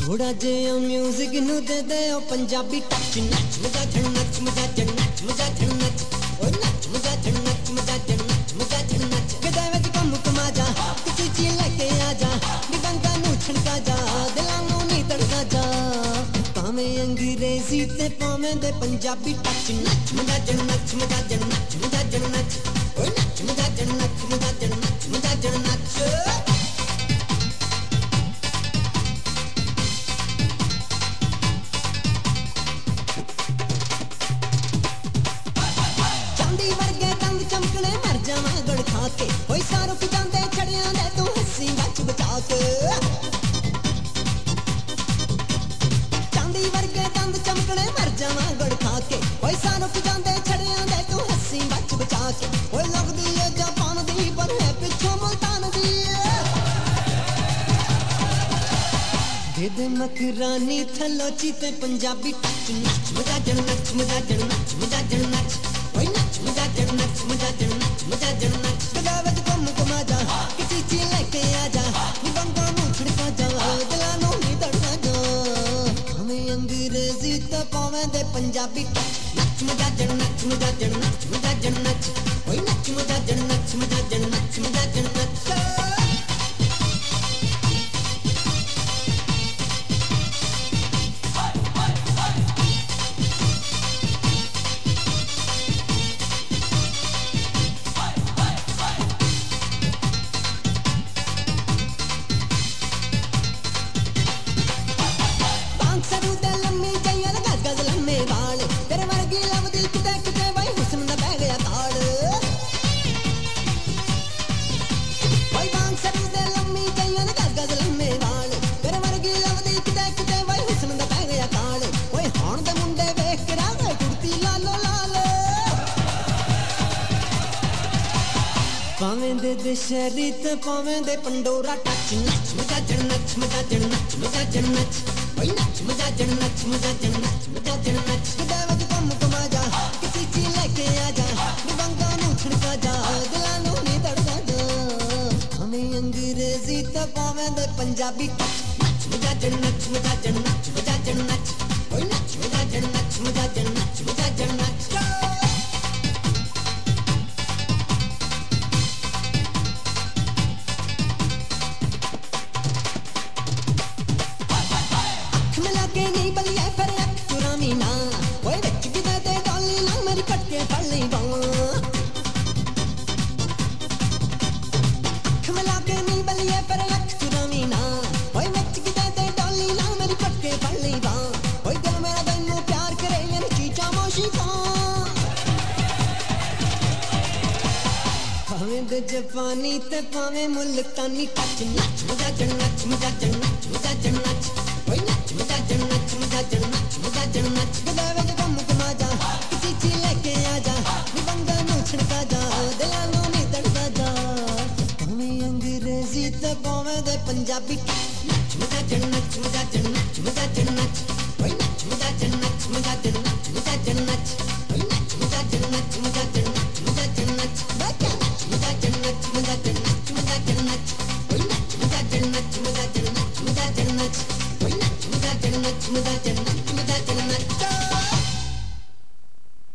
थोड़ा जिहा म्यूजिक नू दे दे ओ पंजाबी टच नच मजा झड़ नच मजा झड़ नच मजा झड़ नच ओ नच मजा झड़ नच मजा झड़ नच मजा झड़ नच गदा विच कम कमा जा किसी चीज लेके आ जा निबंगा नू छड़का जा दिलां नू नी तड़का जा भावें अंग्रेजी ते भावें दे पंजाबी टच नच मजा झड़ नच मजा झड़ नच मजा झड़ नच ओ नच मजा झड़ नच मजा झड़ नच मजा झड़ नच चमकने मर जावा गड़ खा के कोई सारुक जांदे छड़ियां दे तू हंसी बच बचा के चांदी वर्गे दंद चमकने मर जावा गड़ खा के कोई सारुक जांदे छड़ियां दे तू हंसी बच बचा के कोई लगदी है जापान दी पर है पिछों मुल्तान दी दे दे मकरानी थलोची ते पंजाबी टच नच मजा जड़ नच मजा जड़ नच मजा जड़ नच ओए नच मजा जड़ नच मजा जड़ नच मजा जड़ नच गदा विच कम कमा जा किसी चीज लेके आ जा निबंगा नू छड़का जा दिलां नू नी तड़का जा हमें अंग्रेजी ते भावें दे पंजाबी नच मजा जड़ नच मजा जड़ नच मजा जड़ नच ओए नच मजा जड़ नच मजा जड़ नच मजा जड़ नच भावें दे शहरी ते भावें दे पंडोरा टच नच मजा जड़ नच मजा जड़ नच मजा जड़ नच ओए नच मजा जड़ नच मजा जड़ नच मजा जड़ नच गदा विच कम कमा जा किसी चीज लेके आ जा निबंगा नू छड़का जा दिलां नू नी तड़का जा हमें अंग्रेजी ते भावें दे पंजाबी टच नच मजा जड़ नच मजा जड़ नच मजा जड़ नच ओए नच मजा जड़ नच मजा जड़ नच मजा जड़ नच के नहीं बलिया फिर अख चुरावी ना ओए विच किते ते डोली ना मेरी कटके फड़ लई बावां अख मिला के नहीं बलिया फिर अख चुरावी ना ओए विच किते ते डोली ना मेरी कटके फड़ लई बावां ओए दिल मेरा तैनू प्यार करे यानी चीचा मोशी भावें दे जापानी ते भावें मुल्तानी टच नच मजा जड़ नच मजा जड़ नच मजा जड़ नच ओए नच मजा जड़ नच मजा जड़ नच मजा जड़ नच गदा विच कम कमा जा किसी चीज लेके आ जा निबंगा नू छड़का जा दिलां नू नी तड़का जा भावें अंग्रेजी ते भावें दे पंजाबी नच मजा जड़ नच मजा जड़ नच मजा जड़ नच ओए नच मजा जड़ नच मजा जड़ नच मजा जड़ नच ओए नच मजा जड़ नच मजा जड़ नच मजा जड़ नच नच मजा जड़ नच मजा जड़ नच मजा जड़ नच ओए नच मजा जड़ नच मजा जड़ नच मजा जड़ नच ओए नच मजा जड़ नच मजा जड़ नच